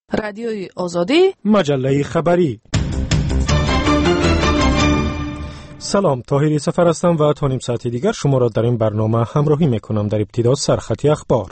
رادیوی آزادی، مجله خبری. سلام، طاهری سفر هستم و تا نیم ساعت دیگر شما را در این برنامه همراهی میکنم. در ابتدا سرخطی اخبار.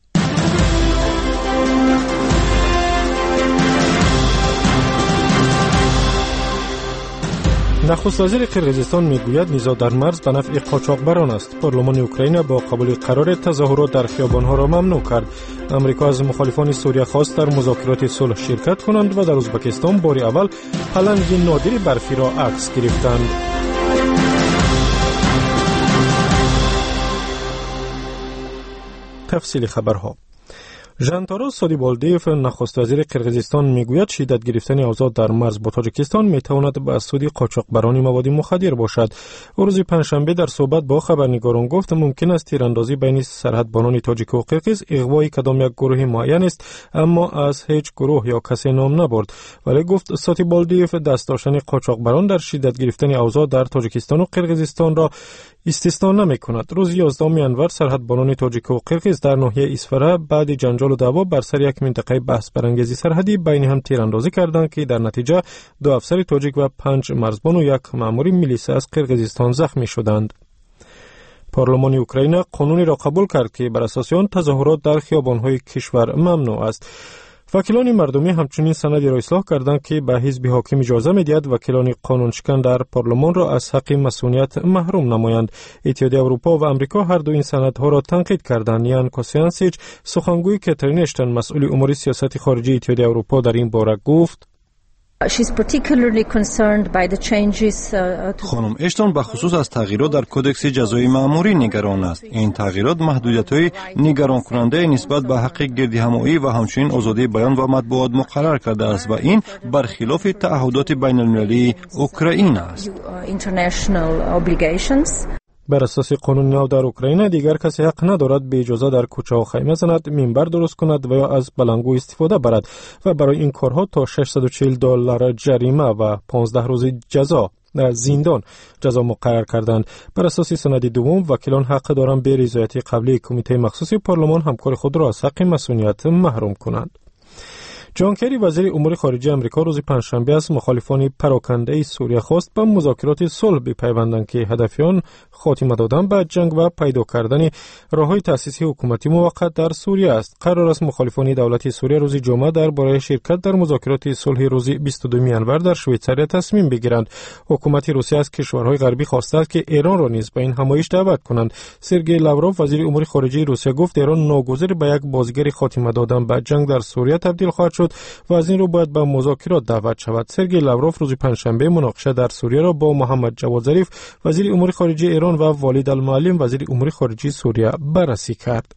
نخست وزیر قرقیزستان میگوید نزاع در مرز به نفع قاچاقبران است. پارلمان اوکراین با قبول قرار تظاهرات در خیابان‌ها را ممنوع کرد. امریکا از مخالفان سوریه خواست در مذاکرات صلح شرکت کنند و در ازبکستان بار اول پلنگ نادر برفی را عکس گرفتند. تفصیل خبرها. ژانتارا سادیبالدیف نخست وزیر قرقیزستان میگوید شدت گرفتن اوضاع در مرز با تاجیکستان میتواند به سود قاچاقبران مواد مخدر باشد. روز پنجشنبه در صحبت با خبرنگاران گفت ممکن است تیراندازی بین سرحدبانان تاجیک و قرقیز اغوای کدام یک گروه معین است، اما از هیچ گروه یا کسی نام نبرد. ولی گفت سادیبالدیف دست داشتن قاچاقبران در شدت گرفتن اوضاع در تاجیکستان و قرقیزستان را استثنا نمی‌کند. روز 11 انور سرحدبانان تاجیک و قرقیز در ناحیه اسفره بعد جنجال و دعوا بر سر یک منطقه بحث برانگیز سرحدی بین هم تیراندازی کردند که در نتیجه 2 افسر تاجیک و 5 مرزبان و 1 مأمور میلیسه از قرقیزستان زخمی شدند. پارلمان اوکراین قانونی را قبول کرد که بر اساس آن تظاهرات در خیابان‌های کشور ممنوع است. وکیلان مردمی همچنین سندی را اصلاح کردند که به حزب حاکم اجازه می‌دهد وکیلان قانونشکن در پارلمان را از حق مسئولیت محروم نمایند. اتحادیه اروپا و امریکا هر دو این سندها را تنقید کردند. یان کوسیانسیچ، سخنگوی کاترین اشتن مسئول امور سیاست خارجی اتحادیه اروپا، در این باره گفت: خانم اشتون به خصوص از تغییرات در کدکس جزایی مأموری نگران است. این تغییرات محدودیت‌های نگران کننده نسبت به حق گردهمایی و همچنین آزادی بیان و مطبوعات مقرر کرده است و این برخلاف تعهدات بین المللی اوکراین است. بر اساس قانون نو در اوکراین دیگر کسی حق ندارد به اجازه در کوچه و خیمه زند، منبر درست کند و یا از بلنگو استفاده برد و برای این کارها تا $640 جریمه و 15 روز زندان جزا مقرر کردند. بر اساس سند دوم وکیلان حق دارند به رضایت قبلی کمیته مخصوص پارلمان همکار خود را از حق مسئولیت محروم کنند. جان کری وزیر امور خارجه آمریکا روز پنجشنبه از مخالفان پراکنده سوریه خواست به مذاکرات صلح بپیوندند که هدف آن خاتمه دادن به جنگ و پیدا کردن راه‌های تأسیس حکومتی موقت در سوریه است. قرار است مخالفان دولت سوریه روز جمعه درباره شرکت در مذاکرات صلح روز 22 انور در شویتزاری تصمیم بگیرند. حکومت روسیه از کشورهای غربی خواسته است که ایران را نیز به این همایش دعوت کنند. سرگئی لاوروف وزیر امور خارجه روسیه گفت ایران ناگزیر به یک بازیگر خاتمه دادن به جنگ در سوریه تبدیل خواهد شد و از این رو باید به مذاکرات دعوت شود. سرگئی لاوروف روز پنجشنبه مناقشه در سوریه را با محمد جواد ظریف وزیر امور خارجه ایران و والید المعلم وزیر امور خارجه سوریه بررسی کرد.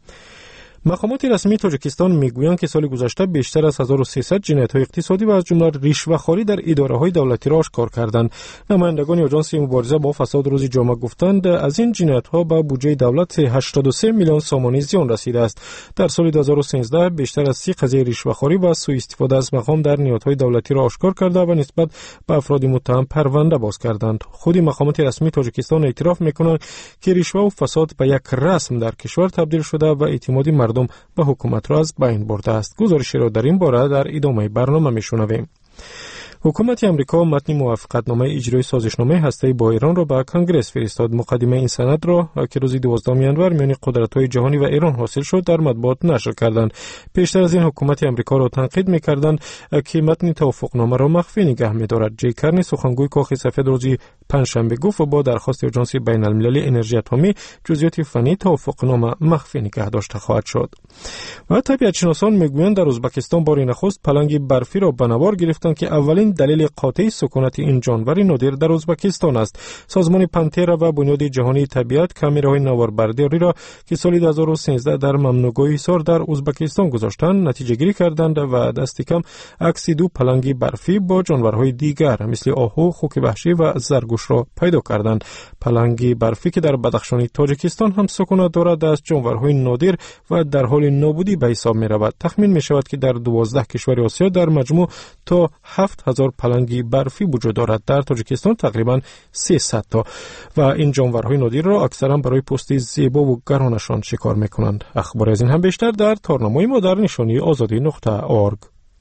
مقامات رسمی تاجیکستان میگویند که سال گذشته بیشتر از 1300 جنایت‌های اقتصادی و از جمله رشوه‌خواری در اداره‌های دولتی را آشکار کردند. نمایندگان آژانس مبارزه با فساد روز جمعه گفتند از این جنایت‌ها به بودجه دولت 83 میلیون سومانی زیان رسیده است. در سال 2013 بیشتر از 30 قضیه رشوه‌خواری و سوء استفاده از مقام در نهادهای دولتی را آشکار کرده و نسبت به افراد متهم پرونده باز کردند. خود مقامات رسمی تاجیکستان اعتراف می‌کنند که رشوه و فساد به یک رسم در کشور تبدیل شده و اعتماد مردم به حکومت را از بین برده است. گزارشی را در این باره در ادامه برنامه میشنویم. حکومت امریکا متن موافقتنامه اجرای سازشنامه هسته‌ای با ایران را به کنگره فرستاد. مقدمه این سند را که روز 12 انور میان قدرت‌های جهانی و ایران حاصل شد در مطبوعات نشر کردند. پیشتر از این حکومت امریکا را تنقید می‌کردند که متن توافقنامه را مخفی نگه می‌دارد. جی کرنی سخنگوی کاخ سفید روز پنجشنبه گفت با درخواست آژانس بین‌المللی انرژی اتمی جزئیات فنی توافقنامه مخفی نگه داشته خواهد شد. و طبیعت‌شناسان می‌گویند در ازبکستان بار نخست پلنگ برفی را به نوار گرفتند که اولین دلیل قاطع سکونت این جانور نادر در ازبکستان است. سازمان پنترا و بنیاد جهانی طبیعت کامراهای نواربرداری را که سال 2013 در ممنوعگاه حصار در ازبکستان گذاشتند نتیجه گیری کردند و دست کم عکس 2 پلنگ برفی با جانورهای دیگر مثل آهو، خوک وحشی و زرگوش را پیدا کردند. پلنگ برفی که در بدخشان تاجیکستان هم سکونت دارد از جانورهای نادر و در حال نابودی به حساب می رود. تخمین می شود که در 12 کشور آسیا در مجموع تا 7000 پلنگ برفی وجود دارد. در تاجیکستان تقریبا 300 تا و این جانورهای نادر را اکثرا برای پوستی زیبا و گرانشان شکار می کنند. اخبار از این هم بیشتر در تارنامه ما در نشانی azadi.org.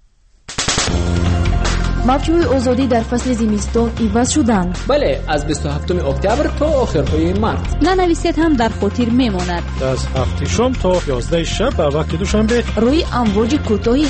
мавҷҳои озодӣ дар фасли зимистон иваз шуданд. бале, аз 27 октябр то охирҳои март. нанависед ҳам дар хотир мемонад. аз 7 шом то 11 шаб ба вақти душанбе рӯи амвоҷи кӯтоҳи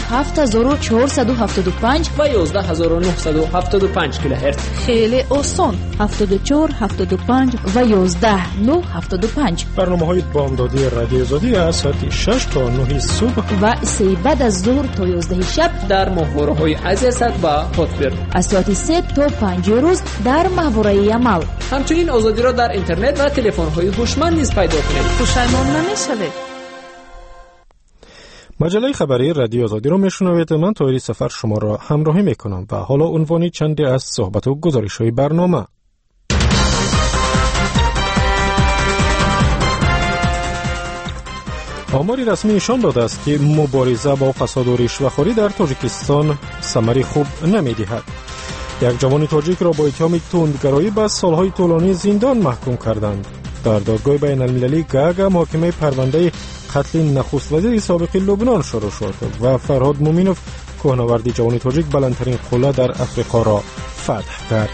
7475 ва 11975 килоҳерц. хеле осон 74 75 ва 11975. барномаҳои бомдодии радиои озодӣ аз соати 6 то 9 субҳ ва сеи баъд аз зуҳр то 11 шаб дар моҳвораҳои азиасад ва хотбир. аз соати 3 то 5 рӯз дар маҳвораи амал. ҳамчунин озодиро дар интернет ва телефонҳои ҳушманд низ пайдо кунед. пушаймон намешавед. маҷалаи хабарии радиои озодиро мешунавед. ман тоҳири сафар шуморо ҳамроҳӣ мекунам ва ҳоло унвони чанде аз суҳбату гузоришҳои барнома. آماری رسمی نشان داده است که مبارزه با فساد و رشوه‌خوری در تاجیکستان ثمری خوب نمی‌دهد. یک جوان تاجیک را با اتهام تندگرایی به سالهای طولانی زندان محکوم کردند. در دادگاه بین المللی گاگا محاکمه پرونده قتل نخست وزیر سابق لبنان شروع شد و فرهاد مومینوف کوهنوردی جوان تاجیک بلندترین قله در افریقا را فتح کرد.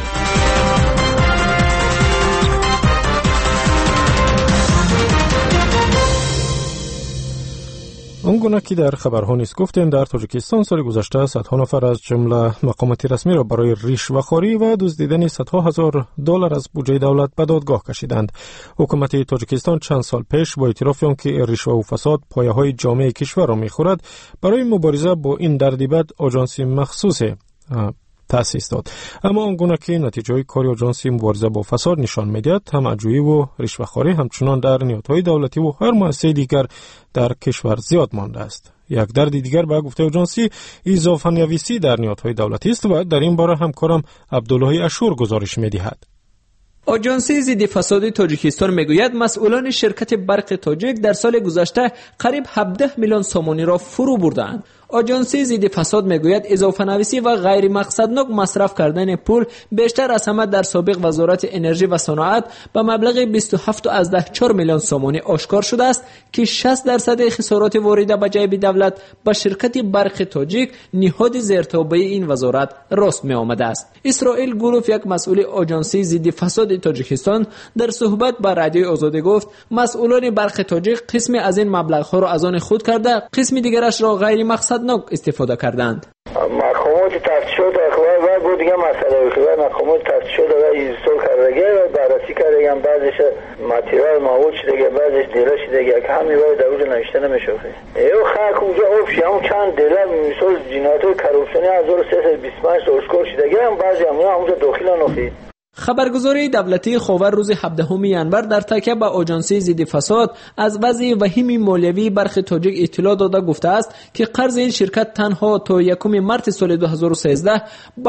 اونگونه که در خبرها نیز گفتیم در تاجیکستان سال گذشته صدها نفر از جمله مقامات رسمی را برای رشوه‌خوری و دزدیدن صدها هزار دلار از بودجه دولت به دادگاه کشیدند. حکومت تاجیکستان چند سال پیش با اعتراف آنکه رشوه و فساد پایه‌های جامعه کشور را می‌خورد برای مبارزه با این دردی بد آژانسی مخصوص تأسیس داد. اما آنگونه که نتیجه کاری آژانس مبارزه با فساد نشان می‌دهد، طمع‌جویی و رشوه‌خوری همچنان در نهادهای دولتی و هر مؤسسه دیگر در کشور زیاد مانده است. یک درد دیگر به گفته آژانسی اضافه نویسی در نهادهای دولتی است و در این باره همکارم عبدالله اشور گزارش می‌دهد. آژانس ضد فساد تاجیکستان میگوید مسئولان شرکت برق تاجیک در سال گذشته قریب 17 میلیون سومانی را فرو بردند. آژانس ضد فساد میگوید اضافه نویسی و غیر مقصدناک مصرف کردن پول بیشتر از همه در سابق وزارت انرژی و صنعت به مبلغ 27.4 میلیون سومانی آشکار شده است که 60% خسارات وارده به جیب دولت به شرکت برق تاجیک نهاد زیرتابه این وزارت راست می آمده است. اسرائیل گولوف یک مسئول آژانس ضد فساد تاجیکستان در صحبت با رادیوی آزادی گفت مسئولان برق تاجیک قسمی از این مبلغ‌ها را از آن خود کرده، قسمی دیگرش را غیر مقصدناک استفاده کردند. مقامات تفتیش شده و بود دیگه مسئله که مقامات تفتیش شده و اینستال کرده و بررسی کرده، بعضیش ماتریال مواد شده، بعضیش دیره شده که همین وای در اونجا نوشته نمیشه. ایو خاک اونجا آبشی همون چند دیره مثال جنایت‌های کروپسیونی 1325 آشکار شده، بعضی همون اونجا داخل نخید. خبرگزاری دولتی خاور روز 17 ینور در تکیه به آژانس ضد فساد از وضع وخیم مالیوی برق تاجیک اطلاع داده گفته است که قرض این شرکت تنها تا 1 مارس سال 2013 با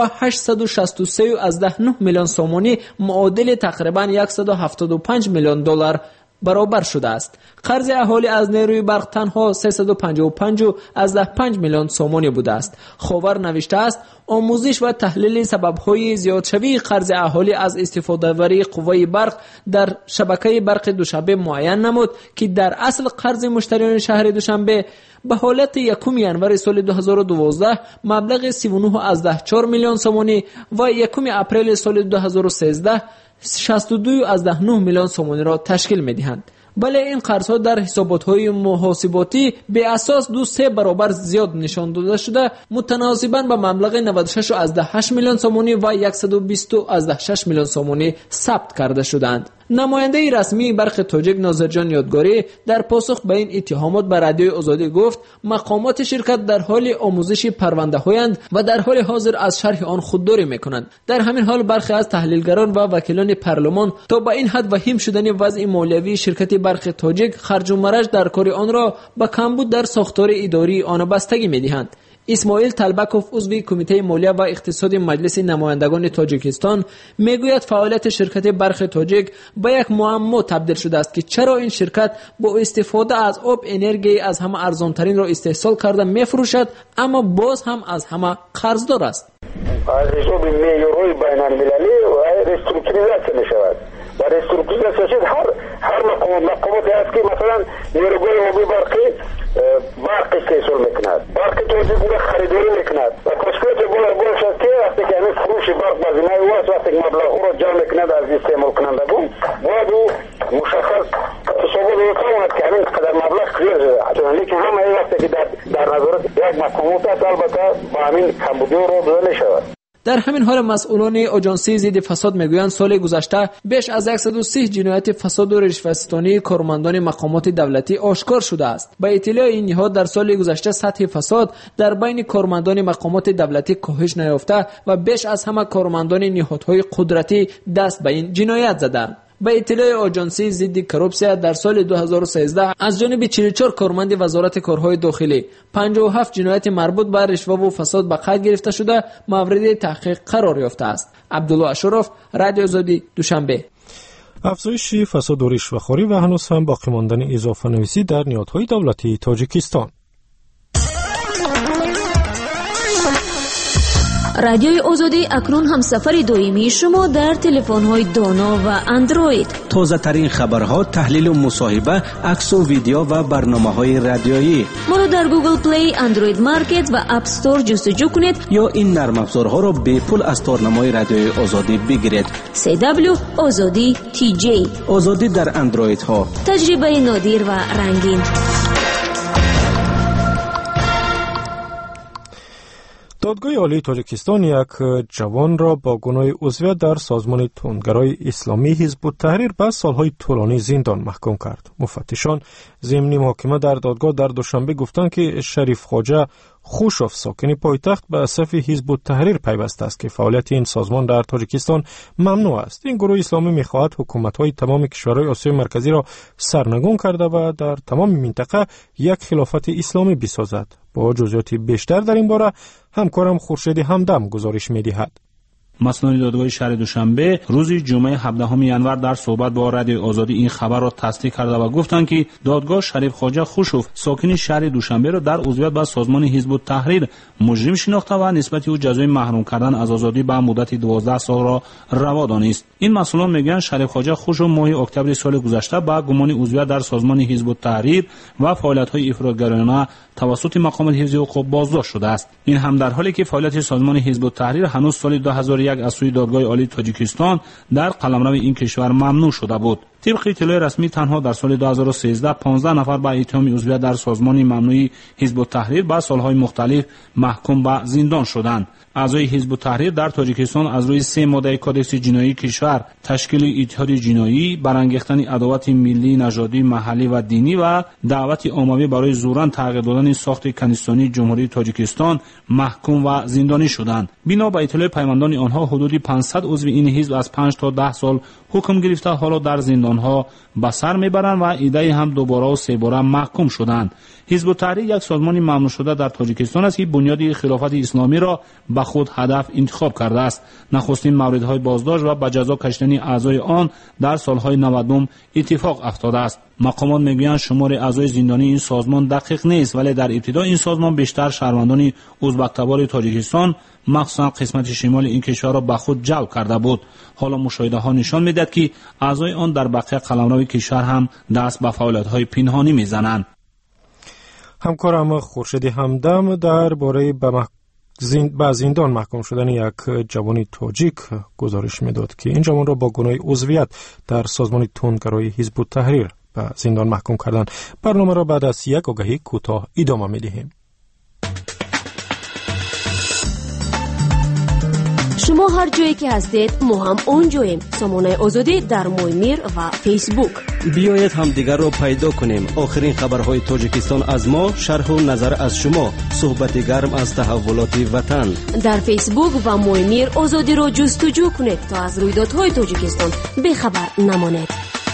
863.9 میلیون سومانی معادل تقریبا 175 میلیون دلار برابر شده است. قرض اهالی از نیروی برق تنها 355.5 میلیون سومانی بوده است. خاور نوشته است آموزش و تحلیل سبب‌های زیادشوی قرض اهالی از استفاده‌وری قوای برق در شبکه برق دوشنبه معین نمود که در اصل قرض مشتریان شهر دوشنبه به حالت 1 ینور سال 2012 مبلغ 39.4 میلیون سومانی و 1 اپریل سال 2013 62.9 میلیون سومانی را تشکیل می‌دهند. بله این قرض‌ها در حسابات‌های محاسباتی به اساس 2-3 برابر زیاد نشان داده شده، متناسباً با مبلغ 96.8 میلیون سومانی و 120.6 میلیون سومانی ثبت کرده شدند. نماینده رسمی برق تاجیک ناظرجان یادگاری در پاسخ به این اتهامات به رادیوی آزادی گفت مقامات شرکت در حال آموزش پرونده‌هایند و در حال حاضر از شرح آن خودداری می‌کنند. در همین حال برخی از تحلیلگران و وکیلان پارلمان تا به این حد وخیم شدن وضع مالیوی شرکت برق تاجیک خرج و مرج در کار آن را به کمبود در ساختار اداری آن بستگی می‌دهند. اسماعیل طلبکوف عضو کمیته مالیه و اقتصاد مجلس نمایندگان تاجیکستان میگوید فعالیت شرکت برق تاجیک به یک معما تبدیل شده است که چرا این شرکت با استفاده از آب انرژی از همه ارزانترین را استحصال کرده میفروشد اما باز هم از همه قرضدار است. از حساب معیارهای بین المللی رسترکتوریزاسیون میشود و رسترکتوریزاسیون هر مقاماتی است که مثلا نیروگاه آبی برقی استحصال میکند، برق تاجیک خریداری میکند و که در نظارت یک مقامات است، البته با همین کمبودی رو داده نشود. در همین حال مسئولان آژانسی ضد فساد میگویند سال گذشته بیش از 130 جنایت فساد و رشوه‌ستانی کارمندان مقامات دولتی آشکار شده است. با اطلاع این نهاد در سال گذشته سطح فساد در بین کارمندان مقامات دولتی کاهش نیافته و بیش از همه کارمندان نهادهای قدرتی دست به این جنایت زدند. با اطلاع آژانسی ضد کروپسیا در سال 2013 از جانب 44 کارمند وزارت کارهای داخلی 57 جنایت مربوط به رشوه و فساد به قید گرفته شده مورد تحقیق قرار یافته است. عبدالله اشرف، رادیو آزادی، دوشنبه. افزایش فساد و رشوه‌خوری و هنوز هم باقی ماندن اضافه نویسی در نهادهای دولتی تاجیکستان. رادیوی آزادی اکنون هم سفر دائمی شما در تلفن‌های دانا و اندروید. تازه ترین خبرها، تحلیل و مصاحبه، عکس و ویدیو و برنامه‌های رادیویی. ما را در گوگل پلی، اندروید مارکت و اپ استور جستجو کنید یا این نرم افزارها را به پول از تارنمای رادیوی آزادی بگیرید. CW آزادی TJ. آزادی در اندروید ها. تجربه نادر و رنگین. دادگاه عالی تاجیکستان یک جوان را با گناه عضویت در سازمان توندگرای اسلامی حزب التحریر به سالهای طولانی زندان محکوم کرد. مفتشان ضمن محاکمه در دادگاه در دوشنبه گفتند که شریف خواجه خوشوف ساکن پایتخت به صف حزب التحریر پیوسته است که فعالیت این سازمان در تاجیکستان ممنوع است. این گروه اسلامی می‌خواهد حکومت‌های تمام کشورهای آسیای مرکزی را سرنگون کرده و در تمام منطقه یک خلافت اسلامی بسازد. با جزئیات بیشتر در این باره همکارم خورشید همدم گزارش می‌دهد. مسئولان دادگاه شهر دوشنبه روز جمعه 17 ینور در صحبت با رادیو آزادی این خبر را تصدیق کرده و گفتند که دادگاه شریف خواجه خوشوف ساکن شهر دوشنبه را در عضویت به سازمان حزب التحریر مجرم شناخته و نسبت او جزای محروم کردن از آزادی به مدت 12 سال را روا دانست. این مسئولان میگویند شریف خواجه خوشوف ماه اکتبر سال گذشته با گمان عضویت در سازمان حزب التحریر و فعالیت‌های افراط‌گرایانه توسط مقامات حفظی حقوق بازداشت شده است. این هم در حالی که فعالیت سازمان حزب التحریر هنوز سال 2001 از سوی دادگاه عالی تاجیکستان در قلمرو این کشور ممنوع شده بود. طبق اطلاع رسمی تنها در سال 2013 15 نفر با اتهام عضویت در سازمان ممنوع حزب التحریر با سالهای مختلف محکوم به زندان شدند. اعضای حزب التحریر در تاجیکستان از روی 3 ماده کدکس جنایی کشور، تشکیل اتحاد جنایی، برانگیختن عداوت ملی، نژادی، محلی و دینی و دعوت عمومی برای زوراً تغییر دادن ساخت کنیستانی جمهوری تاجیکستان محکوم و زندانی شدند. بنا به اطلاع پیماندان آنها حدود 500 عضو این حزب از 5 تا 10 سال حکم گرفته حالا در زندانها به سر میبرند و عده‌ای هم دوباره و 3 باره محکوم شدند. حزب التحریر یک سازمان ممنوع شده در تاجیکستان است که بنیاد خلافت اسلامی را به خود هدف انتخاب کرده است. نخستین موردهای بازداشت و به جزا کشیدن اعضای آن در سالهای 90 اتفاق افتاده است. مقامات میگویند شمار اعضای زندانی این سازمان دقیق نیست، ولی در ابتدا این سازمان بیشتر شهروندان ازبک تبار تاجیکستان مخصوصا قسمت شمال این کشور را به خود جلب کرده بود. حالا مشاهده ها نشان میدهد که اعضای آن در بقیه قلمرو کشور هم دست به فعالیت‌های پنهانی میزنند. همکارم خورشید همدم درباره به زندان محکوم شدن یک جوان تاجیک گزارش میداد که این جوان را با گناه عضویت در سازمان توندگرای حزب التحریر به زندان محکوم کردن. برنامه را بعد از یک آگهی کوتاه ادامه میدهیم. شما هر جایی که هستید ما هم اونجاییم. سامانه آزادی در مویمیر و فیسبوک. بیایید هم دیگر را پیدا کنیم. آخرین خبرهای تاجیکستان از ما، شرح و نظر از شما، صحبت گرم از تحولات وطن. در فیسبوک و مویمیر آزادی را جستجو کنید تا از رویدادهای تاجیکستان بخبر نمانید.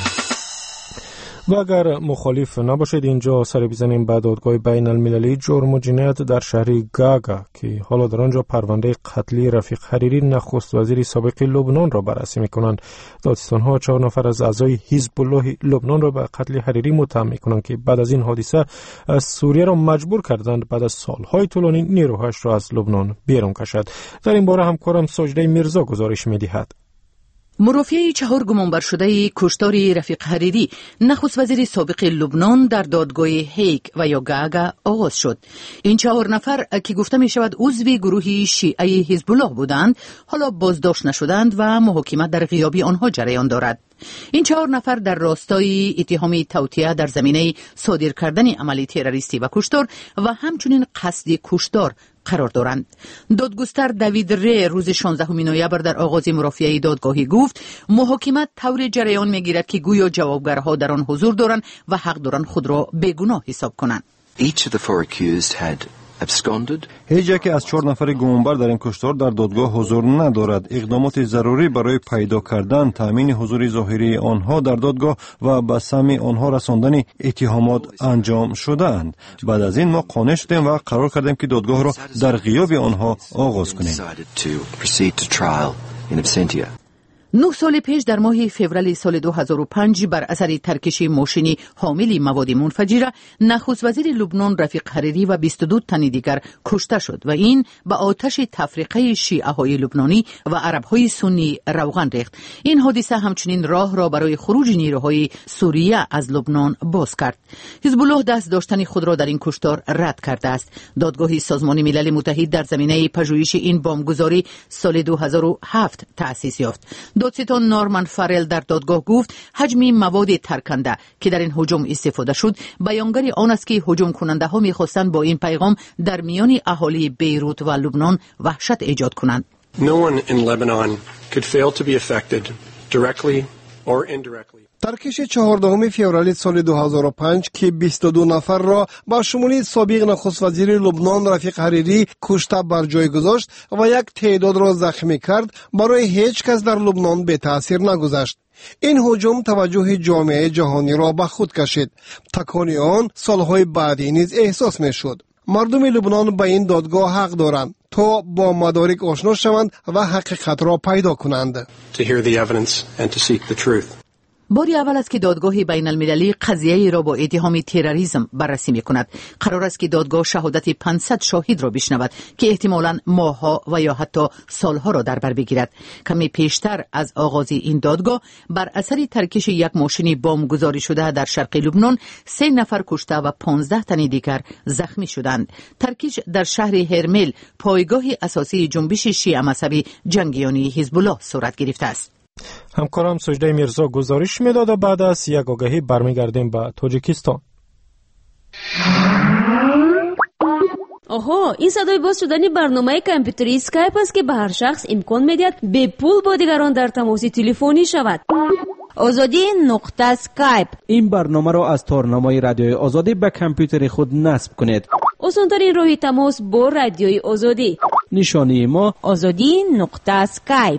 و اگر مخالف نباشید اینجا سر بزنیم به دادگاه بین المللی جرم و جنایت در شهر گاگا که حالا در آنجا پرونده قتل رفیق حریری نخست وزیر سابق لبنان را بررسی می‌کنند. دادستان‌ها 4 نفر از اعضای حزب الله لبنان را به قتل حریری متهم می‌کنند که بعد از این حادثه از سوریه را مجبور کردند بعد از سال‌های طولانی نیروهاش را از لبنان بیرون کشد. در این باره همکارم ساجده میرزا گزارش می‌دهد. مرافعه 4 گمانبر شده کشتار رفیق حریری نخست وزیر سابق لبنان در دادگاه هیگ و یا گاگا آغاز شد. این 4 نفر که گفته می شود عضو گروه شیعه حزب الله بودند حالا بازداشت نشدند و محاکمه در غیاب آنها جریان دارد. این 4 نفر در راستای اتهام توطئه در زمینه صادر کردن عمل تروریستی و کشتار و همچنین قصد کشتار قرار دارند. دادگستر دیوید ری روز 16 نوامبر در آغاز مرافعه دادگاهی گفت محاکمه طور جریان میگیرد که گویا جوابگرها در آن حضور دارند و حق دارند خود را بیگناه حساب کنند. هیچ یک از 4 نفر گمانبر در این کشتار در دادگاه حضور ندارد. اقدامات ضروری برای پیدا کردن، تامین حضور ظاهری آنها در دادگاه و به سمع آنها رساندن اتهامات انجام شده‌اند. بعد از این ما قانع شدیم و قرار کردیم که دادگاه را در غیاب آنها آغاز کنیم. 9 سال پیش در ماه فوریه سال 2005 بر اثر ترکش ماشینی حامل مواد منفجره نخست وزیر لبنان رفیق حریری و 22 تن دیگر کشته شد و این به آتش تفریقه شیعه های لبنانی و عرب های سنی روغن ریخت. این حادثه همچنین راه را برای خروج نیروهای سوریه از لبنان باز کرد. حزب الله دست داشتن خود را در این کشتار رد کرده است. دادگاه سازمان ملل متحد در زمینه پژوهش این بمبگذاری سال 2007 تأسیس یافت. دادستان نورمن فارل در دادگاه گفت حجم مواد ترکنده که در این هجوم استفاده شد بیانگر آن است که هجوم کننده ها می‌خواستند با این پیغام در میان اهالی بیروت و لبنان وحشت ایجاد کنند. No one in Lebanon could fail to be affected directly or indirectly. ترکش 14 فوریه سال 2005 که 22 نفر را با شمول سابق نخست وزیر لبنان رفیق حریری کشته بر جای گذاشت و یک تعداد را زخمی کرد برای هیچ کس در لبنان به تأثیر نگذاشت. این هجوم توجه جامعه جهانی را به خود کشید. تکان آن سالهای بعدی نیز احساس می شد. مردم لبنان به این دادگاه حق دارند تا با مدارک آشنا شوند و حقیقت را پیدا کنند. باری اول است که دادگاه بین المللی قضیه را با اتهام تروریسم بررسی می کند. قرار است که دادگاه شهادت 500 شاهد را بشنود که احتمالاً ماه‌ها و یا حتی سالها را در بر بگیرد. کمی پیشتر از آغاز این دادگاه بر اثر ترکش یک ماشین بمب گذاری شده در شرق لبنان 3 نفر کشته و 15 تن دیگر زخمی شدند. ترکش در شهر هرمل پایگاه اساسی جنبش شیعه مذهبی جنگیانی حزب الله صورت گرفته است. همکارم سجده میرزا گزارش میداد و بعد از یک آگهی برمیگردیم به تاجیکستان. آها، این صدای باز شدن برنامه کامپیوتری اسکایپ است که به هر شخص امکان میدهد به پول با دیگران در تماس تلفنی شود. آزادی نقطه اسکایپ. این برنامه را از تارنمای رادیوی آزادی به کامپیوتر خود نصب کنید. آسان‌ترین راه تماس با رادیوی آزادی. نشانی ما آزادی نقطه اسکایپ.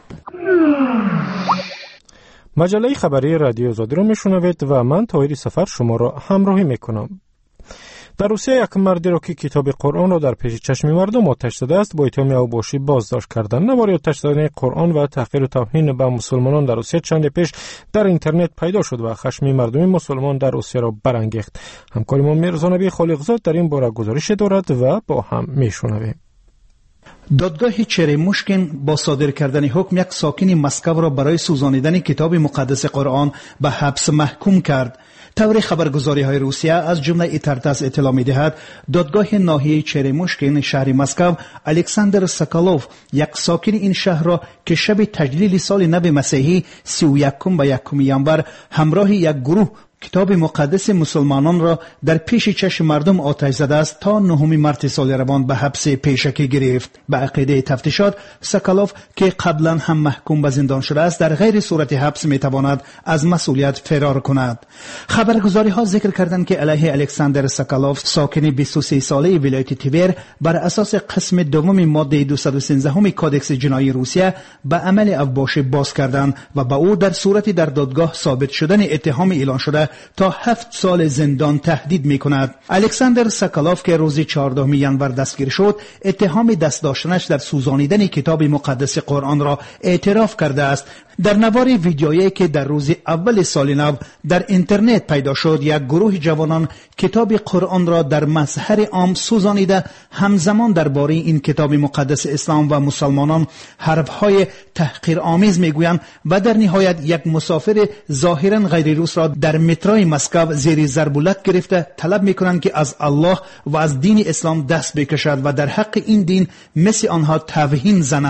مجله خبری رادیو آزادی را میشنوید و من طاهر سفر شما را همراهی میکنم. در روسیه یک مردی را که کتاب قرآن را در پیش چشم مردم آتش زده است با اتهام اوباشی بازداشت کردند. نواری آتش زدن قرآن و تحقیر و توهین به مسلمانان در روسیه چند پیش در اینترنت پیدا شد و خشم مردم مسلمان در روسیه را برانگیخت. همکارمان میرزا نبی خالقزاد در این باره گزارش دارد و با هم میشنویم. دادگاه چرموشکین با صادر کردن حکم یک ساکن مسکو را برای سوزانیدن کتاب مقدس قرآن به حبس محکوم کرد. طور خبرگزاری های روسیه از جمله ایترتاس اطلاع می دهد دادگاه ناحیه چرموشکین شهر مسکو الکساندر ساکالوف یک ساکن این شهر را که شب تجلیل سال نو مسیحی 31 به 1 ینور همراه یک گروه کتاب مقدس مسلمانان را در پیش چشم مردم آتش زده است تا 9 مارس سال روان به حبس پیشکی گرفت. به عقیده تفتیشات ساکالوف که قبلا هم محکوم به زندان شده است در غیر صورت حبس می تواند از مسئولیت فرار کند. خبرگزاری ها ذکر کردند که علیه الکساندر ساکالوف ساکن 23 ساله ولایت تیبر بر اساس قسم دوم ماده 213 کادکس جنایی روسیه به عمل اوباشی باز کردند و به او در صورت در دادگاه ثابت شدن اتهام اعلان شده تا 7 سال زندان تهدید می کند. الکساندر ساکالوف که روز 14 ینور دستگیر شد اتهام دست داشتنش در سوزانیدن کتاب مقدس قرآن را اعتراف کرده است. در نوار ویدیویی که در روز اول سال نو در اینترنت پیدا شد یک گروه جوانان کتاب قرآن را در مظهر عام سوزانیده همزمان درباره این کتاب مقدس اسلام و مسلمانان حرفهای تحقیرآمیز میگویند و در نهایت یک مسافر ظاهرا غیر روس را در مترو مسکو زیر ضربولت گرفته طلب میکنند که از الله و از دین اسلام دست بکشد و در حق این دین مثل آنها توهین زند.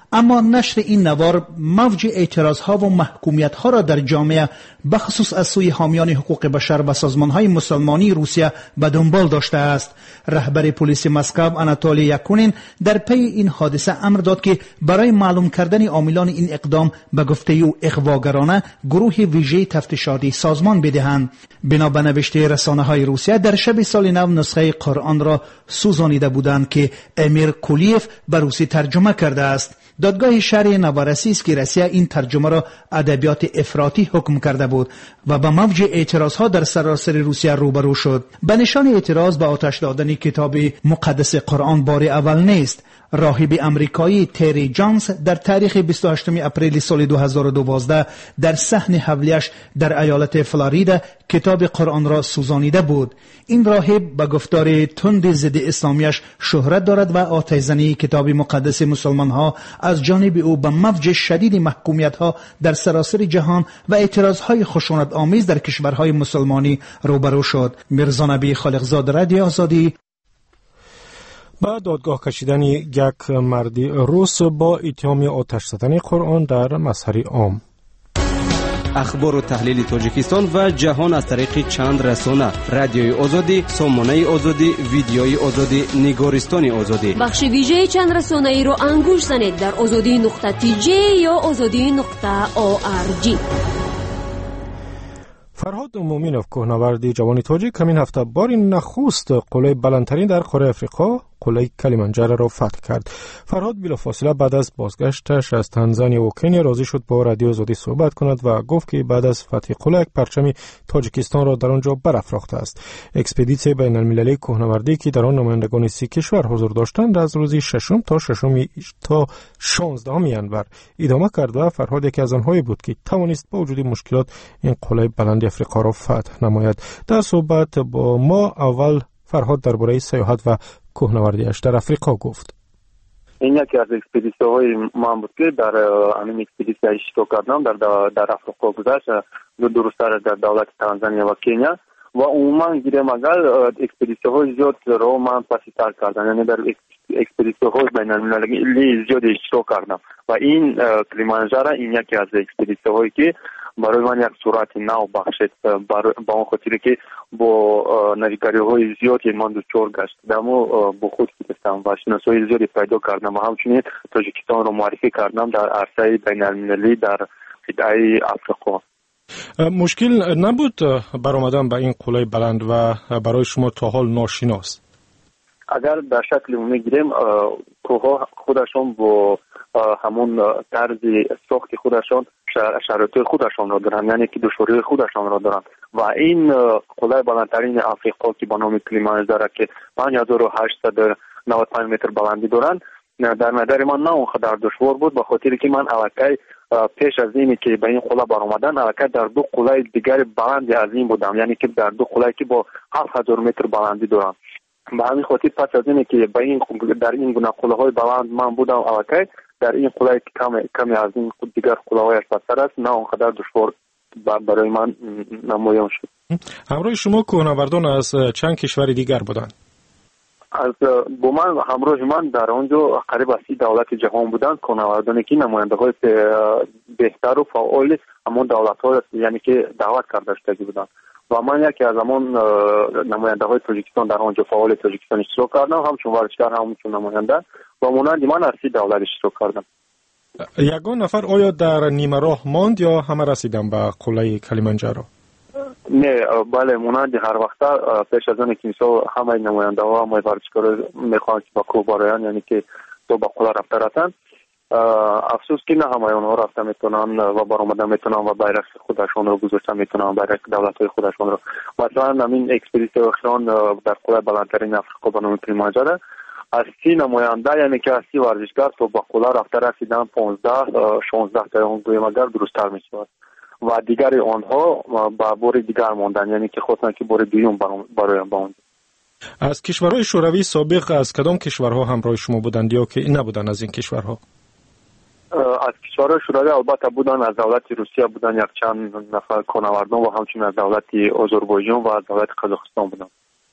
اما نشر این نوار موج اعتراضها و محکومیتها را در جامعه بخصوص از سوی حامیان حقوق بشر و سازمانهای مسلمانی روسیه به دنبال داشته است. رهبر پلیس مسکو آناتولی یاکونین در پی این حادثه امر داد که برای معلوم کردن عاملان این اقدام به گفته او اغواگرانه گروه ویژه تفتیشاتی سازمان بدهند. بنا به نوشته رسانه‌های روسیه در شب سال نو نسخه قرآن را سوزانیده بودند که امیر کولیف به روسی ترجمه کرده است. دادگاه شرعی نوارسی است که روسیه این ترجمه را ادبیات افراطی حکم کرده بود و به موج اعتراضها در سراسر روسیه روبرو شد. به نشان اعتراض به آتش دادن کتاب مقدس قرآن بار اول نیست. راهب امریکایی تری جانز در تاریخ 28 اپریل سال 2012 در صحن حولیش در ایالت فلوریدا کتاب قرآن را سوزانیده بود. این راهب به گفتار تند ضد اسلامیش شهرت دارد و آتش‌زنی کتاب مقدس مسلمان‌ها از جانب او به موج شدید محکومیت‌ها در سراسر جهان و اعتراض‌های خشونت آمیز در کشورهای مسلمانی روبرو شد. میرزا نبی خالقزاد، رادیو آزادی. با دادگاه کشیدن یک مرد روس با اتهام آتش زدن قرآن در مسحر عام. اخبار و تحلیل تاجیکستان و جهان از طریق چند رسانه: رادیوی آزادی، سامانه آزادی، ویدیوی آزادی، نگارستان آزادی. بخش ویژه چند رسانه ای رو انگوش زنید در azadi.tj یا azadi.org. فرهاد مومینوف، کوهنورد جوان تاجیک، همین هفته بار نخست قله بلندترین در قاره افریقا، قله کلیمانجارو را فتح کرد. فرهاد بلافاصله بعد از بازگشتش از تنزانیا و کنیا راضی شد با رادیو آزادی صحبت کند و گفت که بعد از فتح قله یک پرچم تاجیکستان را در آنجا برافراخته است. اکسپدیسیون بین المللی کوهنوردی که در آن نمایندگان 30 کشور حضور داشتند از روز 6 تا 16 انور ادامه کرد و فرهاد یکی از آنهایی بود که توانست با وجود مشکلات این قله بلند افریقا را فتح نماید. در صحبت با ما اول فرهاد درباره سیاحت و کوهنوردیش در افریقا گفت. این یکی از اکسپدیسیون‌های من بود که در همین اکسپدیسیون اشتراک کردم. در افریقا گذشت، درست‌تر در دولت تانزانیا و کنیا و عموما گیرم اگر اکسپدیسیون‌های زیاد رو من پسی‌تر کردم، یعنی در اکسپدیسیون‌های بین‌المللی زیاد اشتراک کردم و این کلیمانجارو این یکی از اکسپدیسیون‌هایی که برای من یک صورت نو بخشید، با اون خاطر که با نویگاری‌های زیادی من دچار گشتم و با خود گرفتم و شناسایی زیادی پیدا کردم و همچنین تاجیکستان رو معرفی کردم در عرصه بین‌المللی در قاره افریقا. مشکل نبود برآمدن به این قله بلند و برای شما تا حال ناشناس؟ اگر در شکل عمومی گیریم، کوه‌ها خودشون با همون طرز ساخت خودشون شرایط خودشون را دارن، یعنی که دشواری خودشون را دارن و این قله بلندترین افریقا که با نام کلیمانجارو که 5895 متر بلندی دارن، در نظر من نه اونقدر دشوار بود، به خاطر که من الکی پیش از اینی که به این قله برآمدن الکی در دو قله دیگر بلند از این بودم، یعنی که در دو قله که با 7000 متر بلندی دارن. به همین خاطر پس از اینی که به این در این گونه قله‌های بلند من بودم الکی، در این قله کمی از این دیگر قله‌هایش بدتر است، نه اونقدر دشوار برای من نمایان شد. همراه شما کوهنوردان از چند کشور دیگر بودند؟ از با من همراه من در آنجا قریب از 30 دولت جهان بودند، کوهنوردانی که نماینده‌های بهتر و فعال همون دولت‌ها یعنی که دعوت کرده شده بودند و من یکی از همون نماینده‌های تاجیکستان در آنجا فعال تاجیکستان اشتراک کردم، همچون ورزشکار همچون نماینده و مانند من از 30 دولت اشتراک کردم. یگان نفر آیا در نیمه راه ماند یا همه رسیدن به قله کلیمانجارو؟ نه، بله، مانند هر وقت پیش از آن که همه نماینده‌ها همه ورزشکارا میخوان که با کوه برایان، یعنی که تو با قله رفته رفتن. افسوس که نه همه اونها رفته میتونن و برآمده میتونن و بیرق خودشون رو گذاشته میتونن، بیرق دولت‌های خودشون رو. مثلا همین اکسپدیسیون در قله بلندترین افریقا به نام کلیمانجارو از 30 نماینده، یعنی که از 30 ورزشکار تو با قله رفته رسیدن 15-16 تا اون گویم اگر درست‌تر میشود و دیگر آنها با بار دیگر ماندن، یعنی که خواستن که بار دوم برای باند. از کشورهای شوروی سابق از کدام کشورها همراه شما بودند یا که نبودند از این کشورها؟ از کشورهای شوروی البته بودن، از دولت روسیه بودن یک چند نفر کوهنوردان و همچنین از دولت آذربایجان و از دولت قزاقستان بودن.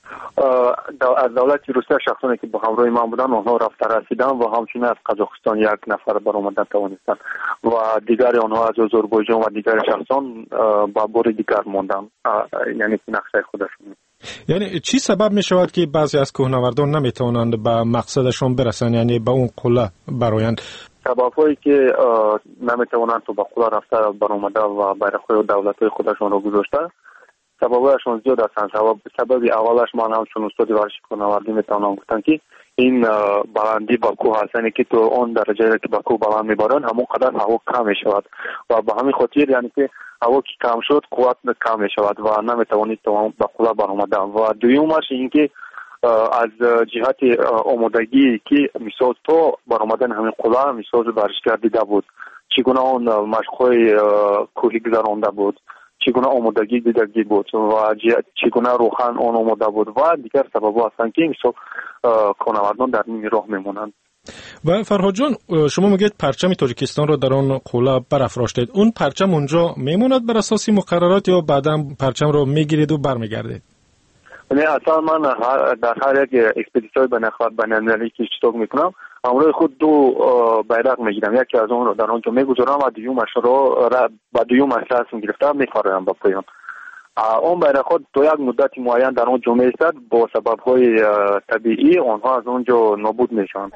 از دولت روسیه شخصانی که با همراه ما بودن آنها رفته رسیدن و همچنین از قزاقستان یک نفر برآمدن توانستن و دیگر آنها از آذربایجان و دیگر شخصان با بار دیگر ماندن، یعنی نقشه خودشون. یعنی چی سبب می شود که بعضی از کوهنوردان نمیتوانند به مقصدشون برسند، یعنی به اون قله برآیند؟ سبب‌هایی که نمیتوانند تو به قله رفته برآمده و بیرق‌های دولت‌های خودشون را گذاشته، سبب‌هایشون زیاد هستند. سبب اولش من همچون استاد ورزش کوهنوردی میتونم گفتم که این بلندی با کوه هستند که تو اون درجه که با کوه بلند میبرن همون قدر هوا کم میشود و به همین خاطر یعنی که هوا که کم شد قوت کم میشود و نمیتوانید تو به قله برآمدن. و دومش این که از جهت آمادگی که مثال تو برآمدن همین قله مثال ورزشکار دیده بود، چگونه اون مشق‌های کوهی گذرانده بود، چگونه آمادگی دیدگی بود و چگونه روحان اون آماده بود و دیگر سبب‌ها هستند که مثال کوهنوردان در نیم راه میمونند. و فرهاد جان، شما میگید پرچم تاجیکستان را در اون قله برافراشتید، اون پرچم اونجا میموند بر اساس مقررات یا بعدا پرچم رو میگیرید و برمیگردید؟ نه، اصلا من در هر یک اکسپدیسیون بین‌المللی که اشتراک میکنم همراه خود دو بیرق میگیرم، یکی از اون رو در اونجا میگذارم و دومش رو با دومش رسم گرفته میفرایم با پایم. اون بیرق خود تو یک مدت معین در اونجا میستد، با سبب‌های طبیعی آنها از اونجا نابود میشن.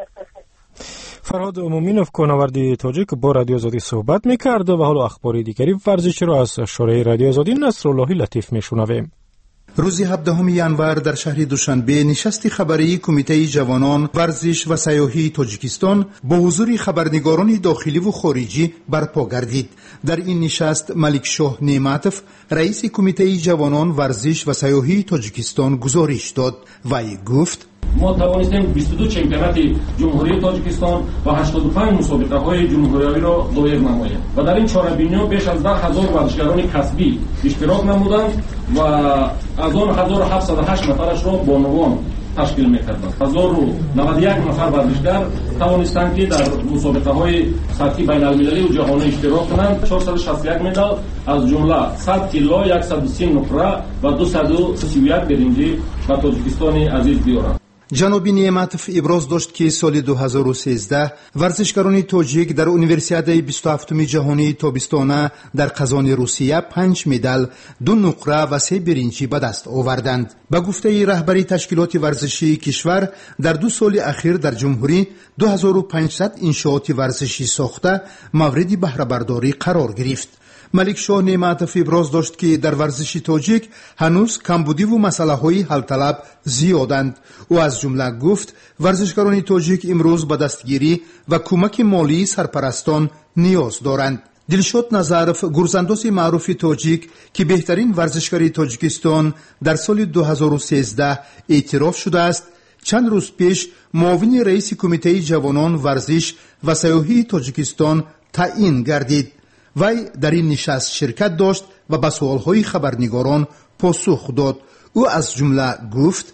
فرهاد مومینوف، کوهنورد تاجیک، با رادیو آزادی صحبت میکرد و حالا اخباری دیگری ورزشی را از شورای رادیو آزادی نصراللهی لطیف میشنویم. روز 17 ینور در شهر دوشنبه نشست خبری کمیته جوانان ورزش و سیاحی تاجیکستان با حضور خبرنگاران داخلی و خارجی برپا گردید. در این نشست ملک شاه نعمتوف رئیس کمیته جوانان ورزش و سیاحی تاجیکستان گزارش داد و گفت: ما توانستیم 22 چمپیونات جمهوری تاجیکستان و 85 مسابقه‌های جمهوری را دایر نماییم و در این چهاربینی بیش از 10,000 ورزشکاران کسبی اشتراک نمودند و از آن 1708 نفرش را بانوان تشکیل می‌کردند. 1091 نفر ورزشکار توانستند که در مسابقه‌های سطحی بین‌المللی و جهانی اشتراک کنند. 461 مدال از جمله 100 طلا، 130 نقره و 231 برنجی به تاجیکستان عزیز بیارند. جناب نعمتوف ابراز داشت که سال 2013 ورزشکاران تاجیک در اونیورسیاده 27 جهانی تابستانه در قزان روسیه 5 مدال، 2 نقره و 3 برنجی به دست آوردند. به گفته رهبری تشکیلات ورزشی کشور، در 2 سال اخیر در جمهوری 2500 انشاءات ورزشی ساخته مورد بهره برداری قرار گرفت. ملک شاه نعمتوف ابراز داشت که در ورزش تاجیک هنوز کمبودی و مسئله‌های حل طلب زیادند. او از جمله گفت ورزشکاران تاجیک امروز به دستگیری و کمک مالی سرپرستان نیاز دارند. دلشاد نظرف، گرزانداز معروف تاجیک که بهترین ورزشکار تاجیکستان در سال 2013 اعتراف شده است، چند روز پیش معاون رئیس کمیته جوانان ورزش و سیاحی تاجیکستان تعیین گردید. وی در این نشست شرکت داشت و به سوالهای خبرنگاران پاسخ داد. او از جمله گفت: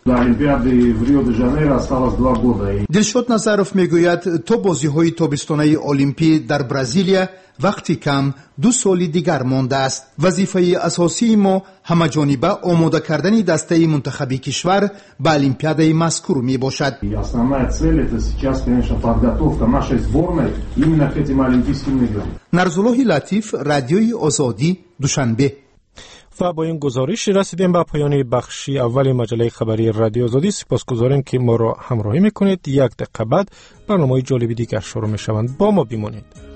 دلشاد نظرف میگوید تا بازی‌های تابستانه المپی در برزیلیا وقتی کم 2 سال دیگر مانده است. وظیفه اساسی ما همه‌جانبه آماده کردن دسته منتخبی کشور به المپیاد مذکور می باشد. نرزالله لطیف، رادیوی آزادی، دوشنبه. و با این گزارش رسیدیم به پایان بخشی اول مجله خبری رادیو آزادی. سپاسگزاریم که ما را همراهی میکنید. 1 دقیقه بعد برنامه جالبی دیگر شروع میشوند. با ما بمانید.